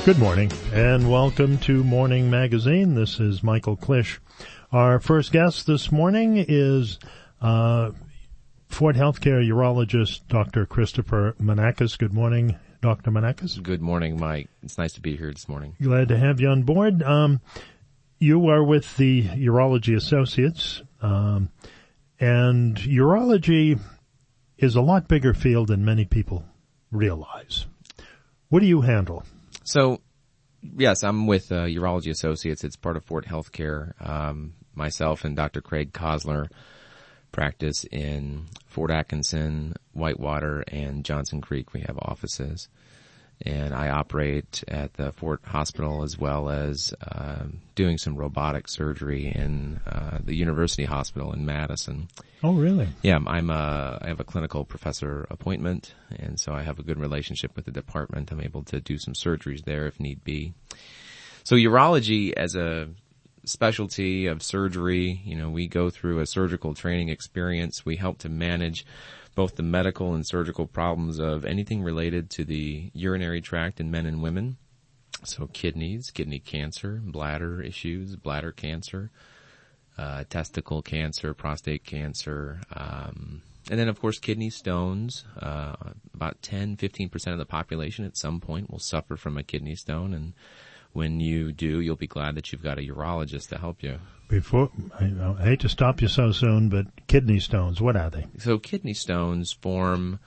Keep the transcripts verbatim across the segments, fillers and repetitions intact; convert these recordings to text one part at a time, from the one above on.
Good morning, and welcome to Morning Magazine. This is Michael Klisch. Our first guest this morning is uh Fort Healthcare urologist Doctor Christopher Manakis. Good morning, Doctor Manakis. Good morning, Mike. It's nice to be here this morning. Glad to have you on board. Um, you are with the Urology Associates, um, and urology is a lot bigger field than many people realize. What do you handle? So, yes, I'm with uh, Urology Associates. It's part of Fort Healthcare. Um, myself and Doctor Craig Kosler practice in Fort Atkinson, Whitewater, and Johnson Creek. We have offices. And I operate at the Fort Hospital as well as uh, doing some robotic surgery in uh, the University Hospital in Madison. Oh, really? Yeah, I'm a, I have a clinical professor appointment, and so I have a good relationship with the department. I'm able to do some surgeries there if need be. So urology as a specialty of surgery, you know, we go through a surgical training experience. We help to manage both the medical and surgical problems of anything related to the urinary tract in men and women. So kidneys, kidney cancer, bladder issues, bladder cancer, uh, testicle cancer, prostate cancer, um, and then of course kidney stones. Uh, about ten, fifteen percent of the population at some point will suffer from a kidney stone, and when you do, you'll be glad that you've got a urologist to help you. Before, I, I hate to stop you so soon, but kidney stones, what are they? So kidney stones form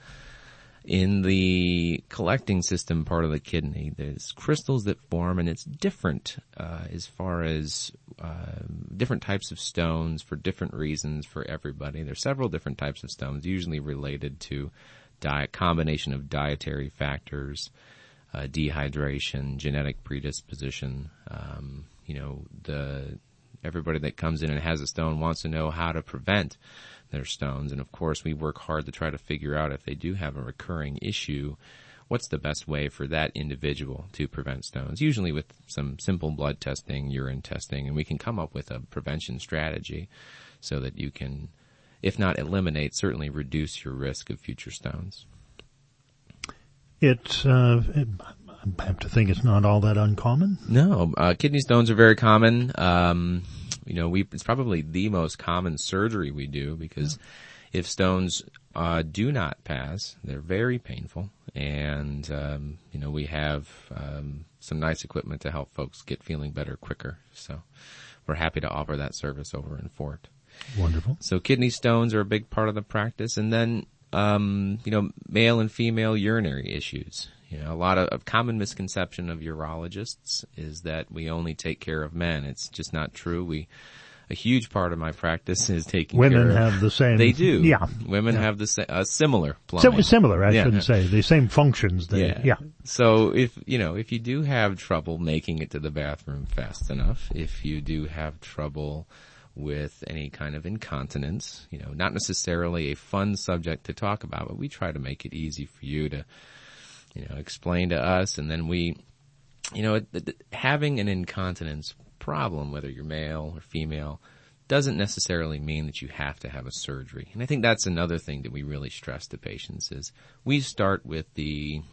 in the collecting system part of the kidney. There's crystals that form, and it's different uh, as far as uh, different types of stones for different reasons for everybody. There's several different types of stones, usually related to diet, combination of dietary factors, Uh, dehydration, genetic predisposition. Um, you know, the everybody that comes in and has a stone wants to know how to prevent their stones. And of course, we work hard to try to figure out if they do have a recurring issue, what's the best way for that individual to prevent stones, usually with some simple blood testing, urine testing, and we can come up with a prevention strategy so that you can, if not eliminate, certainly reduce your risk of future stones. It's, uh, it, I have to think it's not all that uncommon. No, uh, kidney stones are very common. Um, you know, we, it's probably the most common surgery we do because yeah. if stones, uh, do not pass, they're very painful. And, um, you know, we have, um, some nice equipment to help folks get feeling better quicker. So we're happy to offer that service over in Fort. Wonderful. So kidney stones are a big part of the practice. And then, Um, you know, male and female urinary issues. You know, a lot of, of common misconception of urologists is that we only take care of men. It's just not true. We, a huge part of my practice is taking Women care of. Women have the same. They do. Yeah. Women yeah. have the same, uh, similar plumbing. Sim- similar, I yeah. shouldn't say. The same functions. They, yeah. yeah. So if, you know, if you do have trouble making it to the bathroom fast enough, if you do have trouble with any kind of incontinence, you know, not necessarily a fun subject to talk about, but we try to make it easy for you to, you know, explain to us. And then we, you know, having an incontinence problem, whether you're male or female, doesn't necessarily mean that you have to have a surgery. And I think that's another thing that we really stress to patients is we start with the,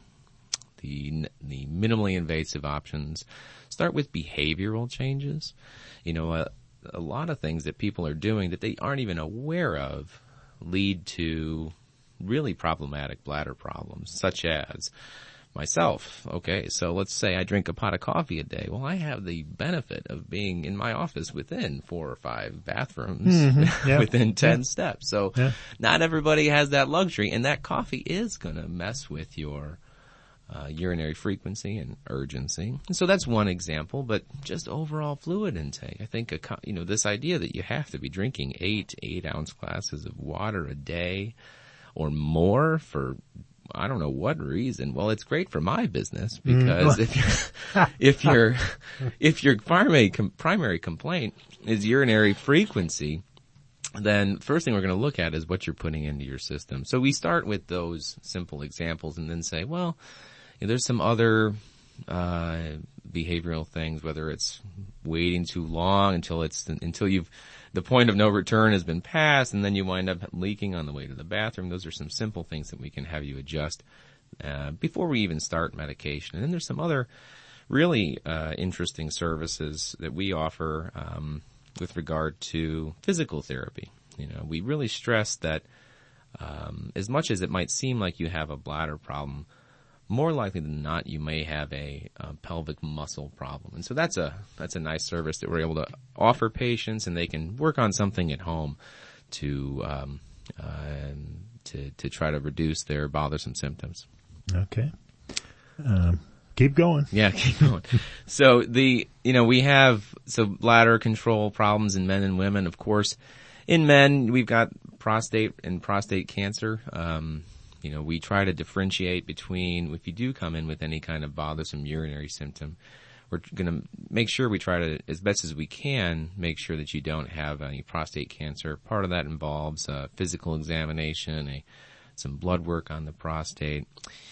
the, the minimally invasive options, start with behavioral changes. You know, uh, a lot of things that people are doing that they aren't even aware of lead to really problematic bladder problems, such as myself. Okay, so let's say I drink a pot of coffee a day. Well, I have the benefit of being in my office within four or five bathrooms mm-hmm. yep. within ten yep. steps. So yeah. not everybody has that luxury, and that coffee is going to mess with your Uh, urinary frequency and urgency. And so that's one example, but just overall fluid intake. I think, a, you know, this idea that you have to be drinking eight, eight ounce glasses of water a day or more for, I don't know what reason. Well, it's great for my business because mm. if you're, if your, if your primary, primary complaint is urinary frequency, then first thing we're going to look at is what you're putting into your system. So we start with those simple examples and then say, well, you know, there's some other uh behavioral things, whether it's waiting too long until it's until you've the point of no return has been passed, and then you wind up leaking on the way to the bathroom. Those are some simple things that we can have you adjust uh, before we even start medication. And then there's some other really uh, interesting services that we offer um, with regard to physical therapy. You know, we really stress that um, as much as it might seem like you have a bladder problem, more likely than not, you may have a, a pelvic muscle problem. And so that's a that's a nice service that we're able to offer patients, and they can work on something at home to um, uh, to to try to reduce their bothersome symptoms. Okay. Um, keep going. Yeah, keep going. So the you know we have so bladder control problems in men and women. Of course, in men we've got prostate and prostate cancer. Um, You know, we try to differentiate between, if you do come in with any kind of bothersome urinary symptom, we're going to make sure we try to, as best as we can, make sure that you don't have any prostate cancer. Part of that involves a physical examination, a, some blood work on the prostate,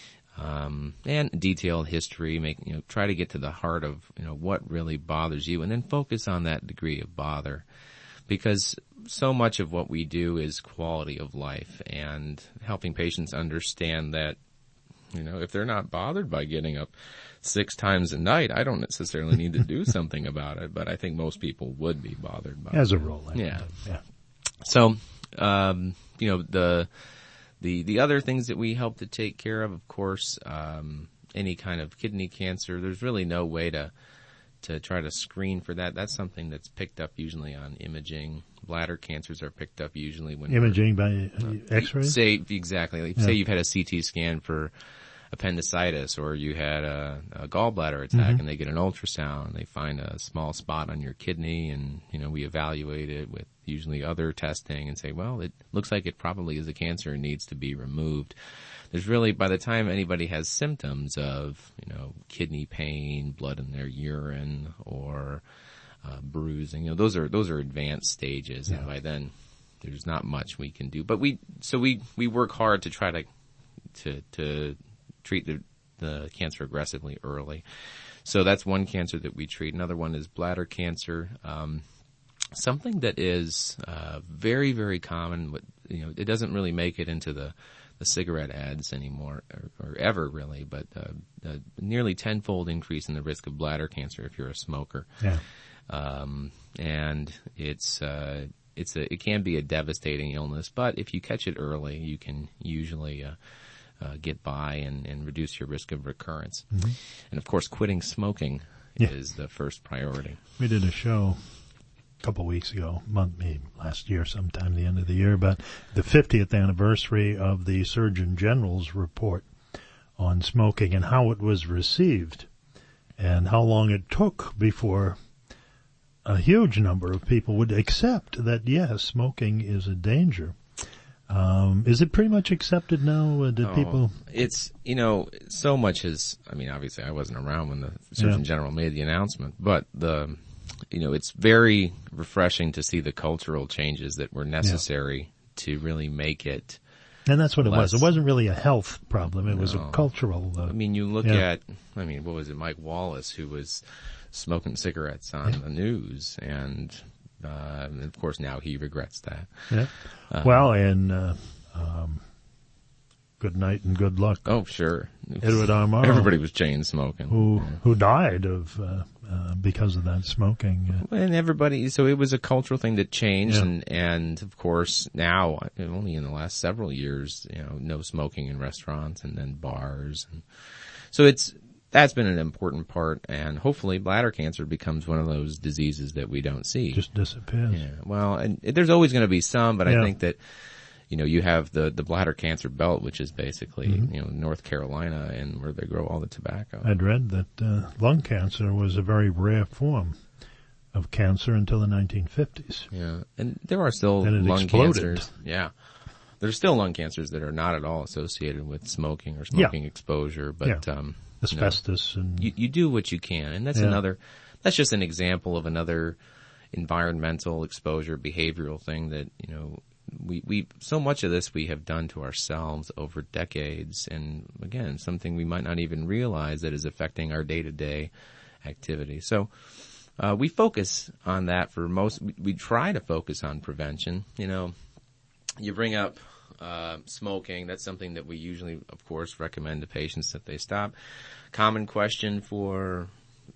um, and detailed history. Make, you know, try to get to the heart of, you know, what really bothers you, and then focus on that degree of bother. Because so much of what we do is quality of life and helping patients understand that, you know, if they're not bothered by getting up six times a night, I don't necessarily need to do something about it, but I think most people would be bothered by it. As a rule. I Yeah. yeah. So, um, you know, the, the, the other things that we help to take care of, of course, um, any kind of kidney cancer, there's really no way to, to try to screen for that. That's something that's picked up usually on imaging. Bladder cancers are picked up usually when imaging by uh, X-ray. Say exactly. Like, yeah. Say you've had a C T scan for appendicitis, or you had a, a gallbladder attack, mm-hmm. and they get an ultrasound. And they find a small spot on your kidney, and you know we evaluate it with usually other testing, and say, well, it looks like it probably is a cancer and needs to be removed. There's really, by the time anybody has symptoms of, you know, kidney pain, blood in their urine, or uh, bruising, you know, those are those are advanced stages, yeah. And by then, there's not much we can do. But we, so we, we work hard to try to to to treat the the cancer aggressively early. So that's one cancer that we treat. Another one is bladder cancer. Um, something that is uh, very very common. But, you know, it doesn't really make it into the the cigarette ads anymore, or, or ever really, but uh, a nearly tenfold increase in the risk of bladder cancer if you're a smoker. Yeah. Um, and it's uh, it's a it can be a devastating illness, but if you catch it early, you can usually uh, uh, get by and, and reduce your risk of recurrence. Mm-hmm. And of course, quitting smoking yeah. is the first priority. We did a show a couple of weeks ago, month maybe last year, sometime the end of the year, but the fiftieth anniversary of the Surgeon General's report on smoking and how it was received, and how long it took before a huge number of people would accept that yes, smoking is a danger. Um, is it pretty much accepted now? Uh, did oh, people? It's, you know, so much has, I mean, obviously I wasn't around when the Surgeon yeah. General made the announcement, but the, you know, it's very refreshing to see the cultural changes that were necessary yeah. to really make it. And that's what it less, was. It wasn't really a health problem. It no. was a cultural. Uh, I mean, you look yeah. at, I mean, what was it, Mike Wallace, who was smoking cigarettes on yeah. the news, and, uh, and of course now he regrets that. Yeah. Uh, well, and, uh, um, good night and good luck. Oh, sure. Edward R. Murrow. Everybody was chain smoking. Who, yeah. who died of, uh, uh, because of that smoking. Uh, and everybody, so it was a cultural thing that changed, yeah. and, and of course now, only in the last several years, you know, no smoking in restaurants and then bars. And so it's, that's been an important part, and hopefully bladder cancer becomes one of those diseases that we don't see. Just disappears. Yeah. Well, and it, there's always going to be some, but yeah. I think that, you know, you have the, the bladder cancer belt, which is basically, mm-hmm. you know, North Carolina, and where they grow all the tobacco. I'd read that uh, lung cancer was a very rare form of cancer until the nineteen fifties. Yeah, and there are still lung exploded. cancers. Yeah. There's still lung cancers that are not at all associated with smoking or smoking yeah. exposure, but, yeah. um, asbestos you know, and you, you do what you can, and that's yeah. another, that's just an example of another environmental exposure behavioral thing that, you know, we, we, so much of this we have done to ourselves over decades, and again, something we might not even realize that is affecting our day-to-day activity. So, uh, we focus on that for most, we, we try to focus on prevention. You know, you bring up, uh, smoking. That's something that we usually, of course, recommend to patients that they stop. Common question for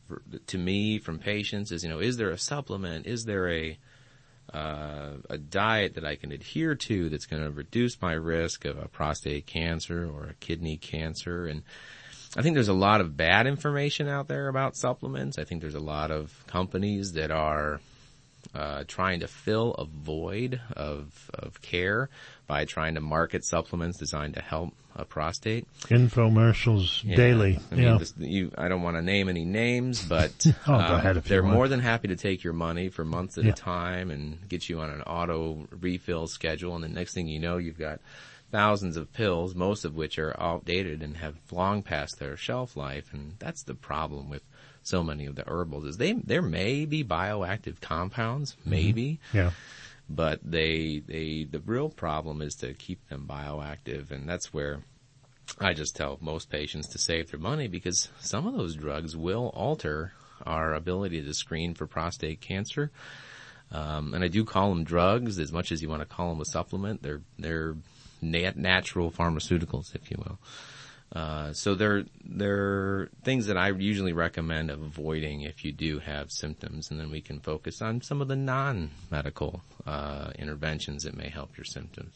for, to me from patients is, you know, is there a supplement? Is there a uh, a diet that I can adhere to that's going to reduce my risk of a prostate cancer or a kidney cancer? And I think there's a lot of bad information out there about supplements. I think there's a lot of companies that are uh, trying to fill a void of of care by trying to market supplements designed to help a prostate. Infomercials yeah. daily. I mean, yeah. this, you, I don't want to name any names, but oh, um, go ahead if they're you want. more than happy to take your money for months at yeah. a time and get you on an auto refill schedule. And the next thing you know, you've got thousands of pills, most of which are outdated and have long past their shelf life. And that's the problem with so many of the herbals is they, there may be bioactive compounds, maybe. Mm-hmm. Yeah. But they, they, the real problem is to keep them bioactive. And that's where I just tell most patients to save their money because some of those drugs will alter our ability to screen for prostate cancer. Um, and I do call them drugs as much as you want to call them a supplement. They're, they're nat- natural pharmaceuticals, if you will. Uh, so they're, they're things that I usually recommend avoiding if you do have symptoms, and then we can focus on some of the non-medical, uh, interventions that may help your symptoms.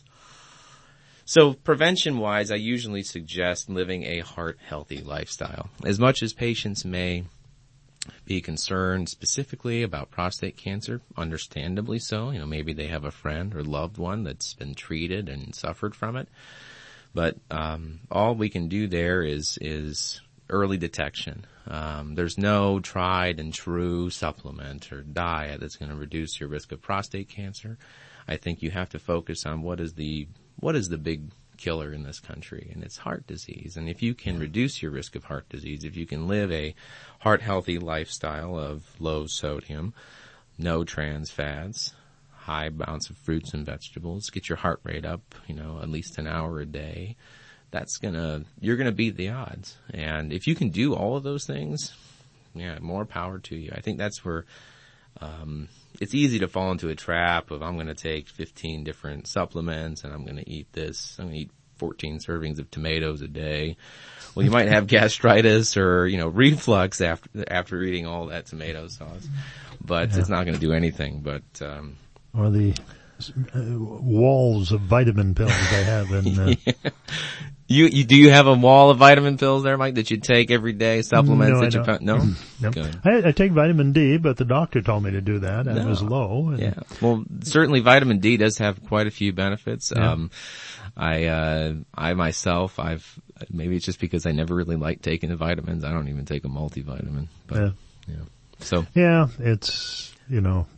So prevention-wise, I usually suggest living a heart-healthy lifestyle. As much as patients may be concerned specifically about prostate cancer, understandably so, you know, maybe they have a friend or loved one that's been treated and suffered from it. But um, all we can do there is is early detection. Um, there's no tried and true supplement or diet that's going to reduce your risk of prostate cancer. I think you have to focus on what is the what is the big killer in this country, and it's heart disease. And if you can reduce your risk of heart disease, if you can live a heart-healthy lifestyle of low sodium, no trans fats, high amounts of fruits and vegetables, get your heart rate up, you know, at least an hour a day, that's gonna, you're gonna beat the odds. And if you can do all of those things, yeah, more power to you. I think that's where, um, it's easy to fall into a trap of I'm gonna take fifteen different supplements and I'm gonna eat this, I'm gonna eat fourteen servings of tomatoes a day. Well, you might have gastritis or, you know, reflux after, after eating all that tomato sauce, but yeah. It's not gonna do anything but, um, or the uh, walls of vitamin pills they have in. Uh, yeah. You, you do you have a wall of vitamin pills there, Mike, that you take every day? Supplements no, that I you don't. no, no. Good. I, I take vitamin D, but the doctor told me to do that, and no. it was low. And yeah, well, certainly vitamin D does have quite a few benefits. Yeah. Um, I uh, I myself, I've maybe it's just because I never really liked taking the vitamins. I don't even take a multivitamin. But, yeah. yeah. So yeah, it's you know.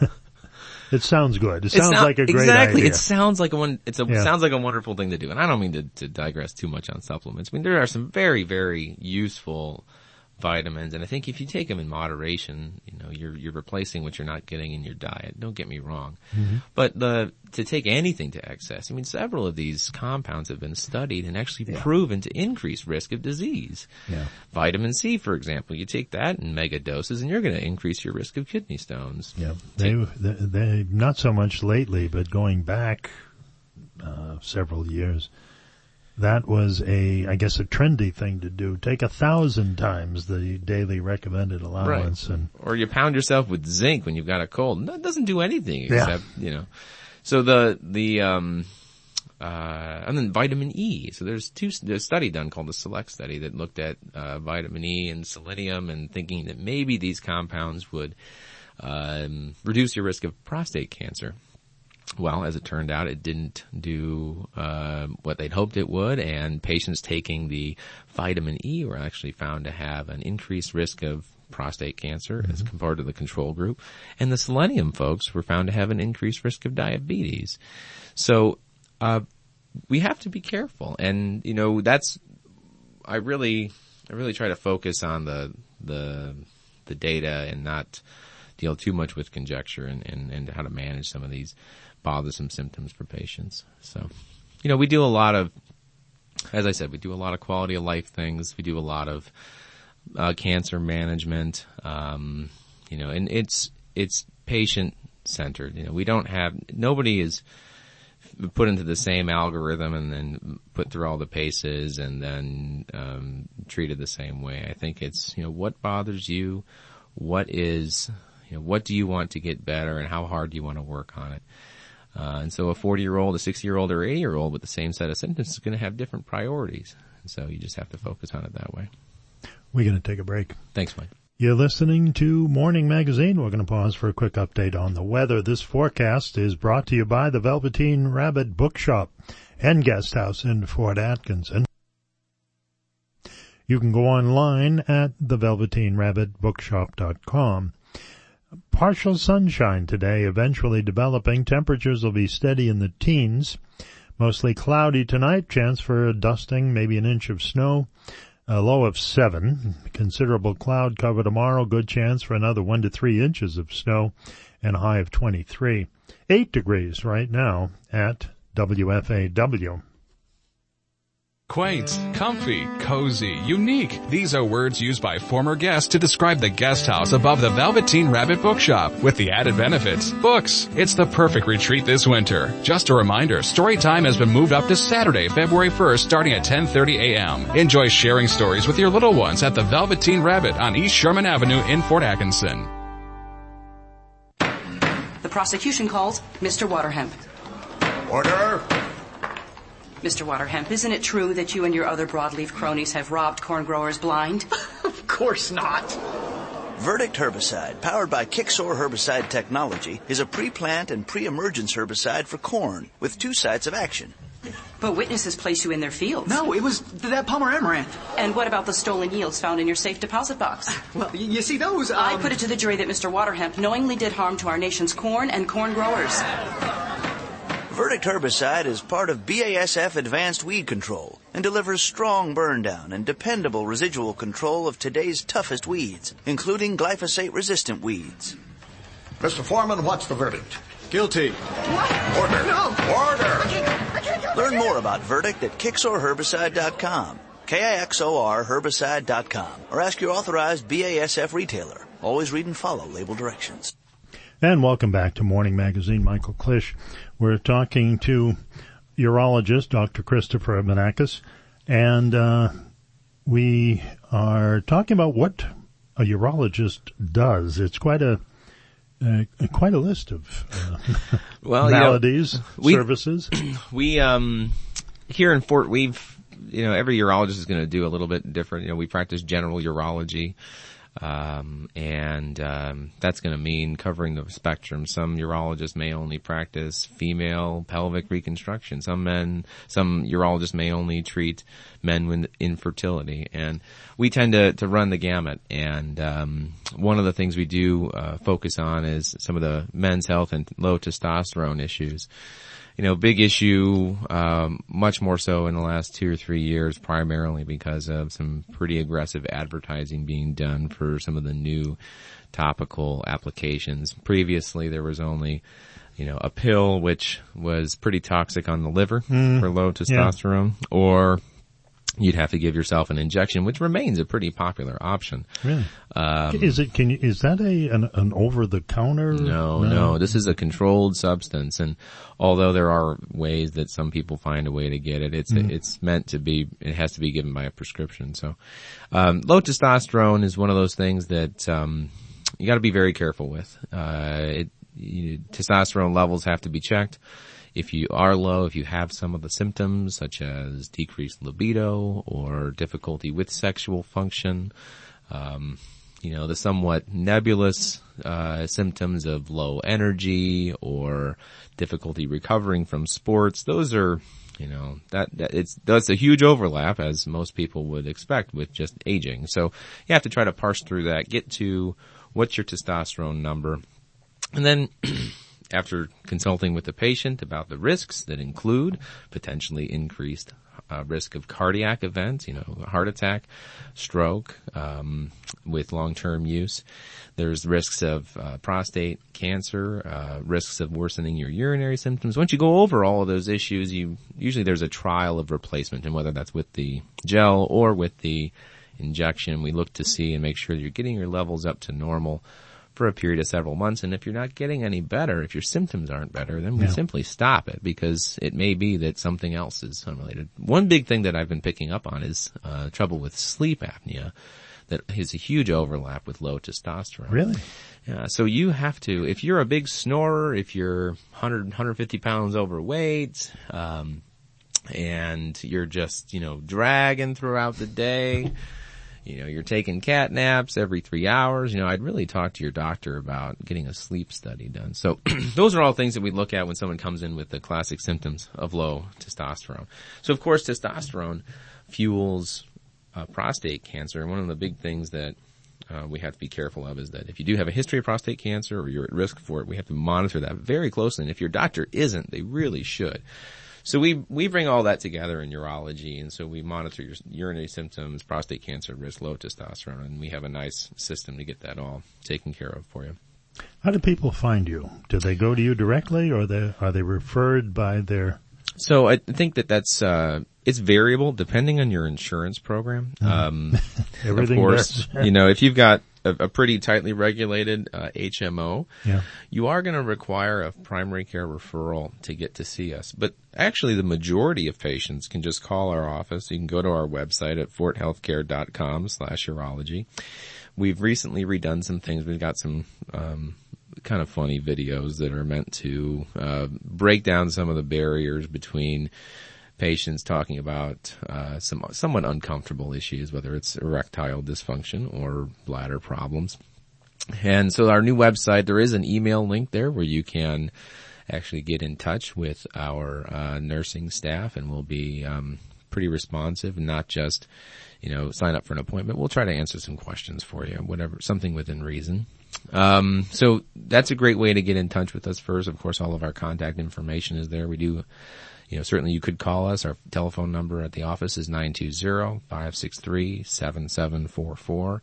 It sounds good. It sounds not, like a great exactly. idea. It sounds like a one. It's a yeah. sounds like a wonderful thing to do. And I don't mean to, to digress too much on supplements. I mean there are some very very useful vitamins, and I think if you take them in moderation, you know you're you're replacing what you're not getting in your diet. Don't get me wrong, mm-hmm. but the to take anything to excess. I mean several of these compounds have been studied and actually yeah. proven to increase risk of disease. Yeah. Vitamin C, for example, you take that in mega doses, and you're going to increase your risk of kidney stones. Yeah, they they, they not so much lately, but going back uh, several years. That was a, I guess, a trendy thing to do. Take a thousand times the daily recommended allowance, right. and or you pound yourself with zinc when you've got a cold. That doesn't do anything except yeah. you know. So the the um uh and then vitamin E. So there's two there's a study done called the SELECT study that looked at uh vitamin E and selenium and thinking that maybe these compounds would um reduce your risk of prostate cancer. Well, as it turned out, it didn't do uh, what they'd hoped it would, and patients taking the vitamin E were actually found to have an increased risk of prostate cancer mm-hmm. as compared to the control group, and the selenium folks were found to have an increased risk of diabetes. So uh, we have to be careful, and you know that's I really I really try to focus on the the the data and not deal too much with conjecture and, and, and how to manage some of these bothersome symptoms for patients. So, you know, we do a lot of, as I said, we do a lot of quality of life things. We do a lot of uh, cancer management, um, you know, and it's it's patient centered. You know, we don't have nobody is put into the same algorithm and then put through all the paces and then um, treated the same way. I think it's, you know, what bothers you, what is, you know, what do you want to get better, and how hard do you want to work on it. Uh, and so a forty-year-old, a sixty-year-old, or eighty-year-old with the same set of symptoms is going to have different priorities. And so you just have to focus on it that way. We're going to take a break. Thanks, Mike. You're listening to Morning Magazine. We're going to pause for a quick update on the weather. This forecast is brought to you by the Velveteen Rabbit Bookshop and Guest House in Fort Atkinson. You can go online at the velveteen rabbit bookshop dot com. Partial sunshine today, eventually developing. Temperatures will be steady in the teens. Mostly cloudy tonight, chance for a dusting, maybe an inch of snow. A low of seven. Considerable cloud cover tomorrow. Good chance for another one to three inches of snow and a high of twenty-three. Eight degrees right now at W F A W. Quaint, comfy, cozy, unique. These are words used by former guests to describe the guest house above the Velveteen Rabbit Bookshop with the added benefits. Books. It's the perfect retreat this winter. Just a reminder, story time has been moved up to Saturday, February first, starting at ten thirty a.m. Enjoy sharing stories with your little ones at the Velveteen Rabbit on East Sherman Avenue in Fort Atkinson. The prosecution calls Mister Waterhemp. Order! Mister Waterhemp, isn't it true that you and your other broadleaf cronies have robbed corn growers blind? Of course not. Verdict Herbicide, powered by Kicksor herbicide technology, is a pre-plant and pre-emergence herbicide for corn with two sites of action. But witnesses placed you in their fields. No, it was that Palmer Amaranth. And what about the stolen yields found in your safe deposit box? Well, you see, those, um... I put it to the jury that Mister Waterhemp knowingly did harm to our nation's corn and corn growers. Verdict Herbicide is part of B A S F Advanced Weed Control and delivers strong burn down and dependable residual control of today's toughest weeds, including glyphosate-resistant weeds. Mister Foreman, what's the verdict? Guilty. What? Order. No. Order. I can't, I can't Learn more about Verdict at Kixor Herbicide dot com, K I X O R Herbicide dot com, or ask your authorized B A S F retailer. Always read and follow label directions. And welcome back to Morning Magazine. Michael Klisch. We're talking to urologist Doctor Christopher Menakis, and uh, we are talking about what a urologist does. It's quite a uh, quite a list of uh, well, maladies, you know, we, services. We um here in Fort, we've you know every urologist is going to do a little bit different. You know, we practice general urology. Um, and, um, that's going to mean covering the spectrum. Some urologists may only practice female pelvic reconstruction. Some men, some urologists may only treat men with infertility. And we tend to, to run the gamut. And, um, one of the things we do, uh, focus on is some of the men's health and low testosterone issues. You know, big issue, um, much more so in the last two or three years, primarily because of some pretty aggressive advertising being done for some of the new topical applications. Previously, there was only, you know, a pill which was pretty toxic on the liver mm, for low testosterone, yeah. or you'd have to give yourself an injection, which remains a pretty popular option. Really? Um, is it? Can you? Is that a an, an over the counter? No, no, no. This is a controlled substance, and although there are ways that some people find a way to get it, it's mm. it's meant to be. It has to be given by a prescription. So, um, low testosterone is one of those things that um, you got to be very careful with. Uh, it, you, testosterone levels have to be checked. If you are low, if you have some of the symptoms such as decreased libido or difficulty with sexual function, um, you know, the somewhat nebulous uh, symptoms of low energy or difficulty recovering from sports, those are, you know, that, that it's that's a huge overlap, as most people would expect with just aging. So you have to try to parse through that, get to what's your testosterone number, and then after consulting with the patient about the risks that include potentially increased uh, risk of cardiac events, you know, heart attack, stroke, um, with long-term use. There's risks of uh, prostate cancer, uh, risks of worsening your urinary symptoms. Once you go over all of those issues, you usually there's a trial of replacement, and whether that's with the gel or with the injection, we look to see and make sure that you're getting your levels up to normal for a period of several months. And if you're not getting any better, if your symptoms aren't better, then we Yeah. simply stop it, because it may be that something else is unrelated. One big thing that I've been picking up on is uh, trouble with sleep apnea that has a huge overlap with low testosterone. Really? Yeah, so you have to, if you're a big snorer, if you're one hundred, one hundred fifty pounds overweight, um, and you're just, you know, dragging throughout the day, you know, you're taking cat naps every three hours, you know, I'd really talk to your doctor about getting a sleep study done. So those are all things that we look at when someone comes in with the classic symptoms of low testosterone. So of course, testosterone fuels uh, prostate cancer. And one of the big things that uh, we have to be careful of is that if you do have a history of prostate cancer or you're at risk for it, we have to monitor that very closely. And if your doctor isn't, they really should. So we we bring all that together in urology, and so we monitor your urinary symptoms, prostate cancer risk, low testosterone, and we have a nice system to get that all taken care of for you. How do people find you? Do they go to you directly, or they, are they referred by their... So I think that that's, uh, it's variable depending on your insurance program. Um, Everything of course, does. you know, if you've got a, a pretty tightly regulated, uh, H M O, Yeah. you are going to require a primary care referral to get to see us. But actually the majority of patients can just call our office. You can go to our website at forthealthcare.com slash urology. We've recently redone some things. We've got some, um, kind of funny videos that are meant to uh, break down some of the barriers between patients talking about uh, some somewhat uncomfortable issues, whether it's erectile dysfunction or bladder problems. And so our new website, there is an email link there where you can actually get in touch with our uh, nursing staff, and we'll be um, pretty responsive, and not just, you know, sign up for an appointment. We'll try to answer some questions for you, whatever, something within reason. Um, so that's a great way to get in touch with us first. Of course, all of our contact information is there. We do, you know, certainly you could call us. Our telephone number at the office is nine two zero, five six three, seven seven four four.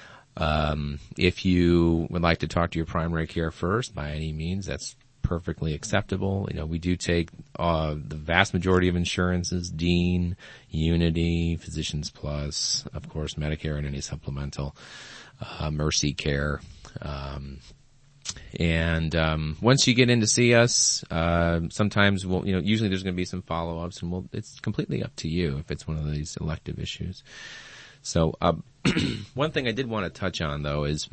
Um, if you would like to talk to your primary care first, by any means, that's perfectly acceptable. You know, we do take, uh, the vast majority of insurances, Dean, Unity, Physicians Plus, of course, Medicare and any supplemental, uh, Mercy Care. Um, and, um, once you get in to see us, uh, sometimes we'll, you know, usually there's going to be some follow-ups, and we'll, it's completely up to you if it's one of these elective issues. So, uh, one thing I did want to touch on though is,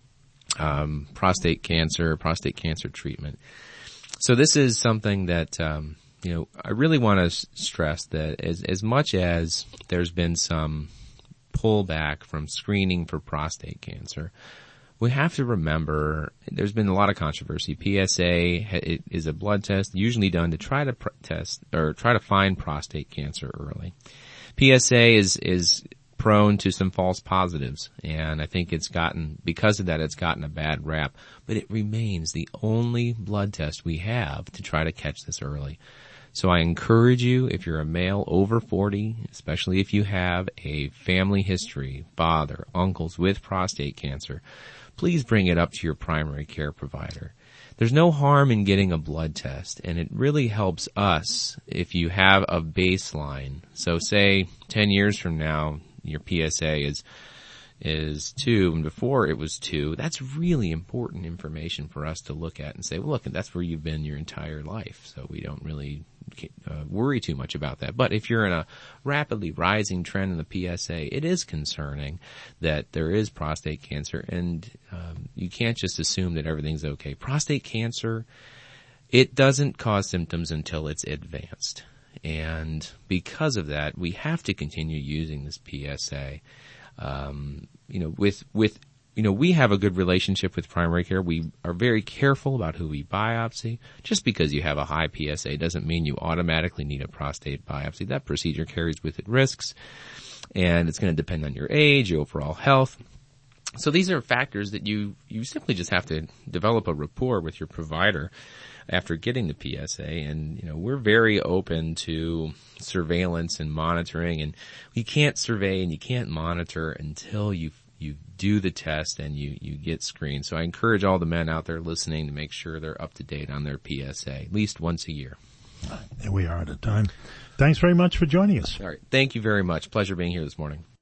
um, prostate cancer, prostate cancer treatment. So this is something that, um, you know, I really want to s- stress that as, as much as there's been some pullback from screening for prostate cancer, we have to remember there's been a lot of controversy. P S A is a blood test usually done to try to pr- test or try to find prostate cancer early. P S A is, is prone to some false positives, and I think it's gotten, because of that, it's gotten a bad rap, but it remains the only blood test we have to try to catch this early. So I encourage you, if you're a male over forty, especially if you have a family history, father, uncles with prostate cancer, please bring it up to your primary care provider. There's no harm in getting a blood test, and it really helps us if you have a baseline. So say ten years from now, your P S A is is two, and before it was two. That's really important information for us to look at and say, well, look, that's where you've been your entire life, so we don't really uh, worry too much about that. But if you're in a rapidly rising trend in the P S A, it is concerning that there is prostate cancer, and um, you can't just assume that everything's okay. Prostate cancer, it doesn't cause symptoms until it's advanced. And because of that, we have to continue using this P S A. Um, you know, with, with, you know, we have a good relationship with primary care. We are very careful about who we biopsy. Just because you have a high P S A doesn't mean you automatically need a prostate biopsy. That procedure carries with it risks, and it's going to depend on your age, your overall health. So these are factors that you, you simply just have to develop a rapport with your provider after getting the P S A. And, you know, we're very open to surveillance and monitoring, and you can't survey and you can't monitor until you you do the test and you, you get screened. So I encourage all the men out there listening to make sure they're up to date on their P S A at least once a year. There we are at a time. Thanks very much for joining us. All right. Thank you very much. Pleasure being here this morning.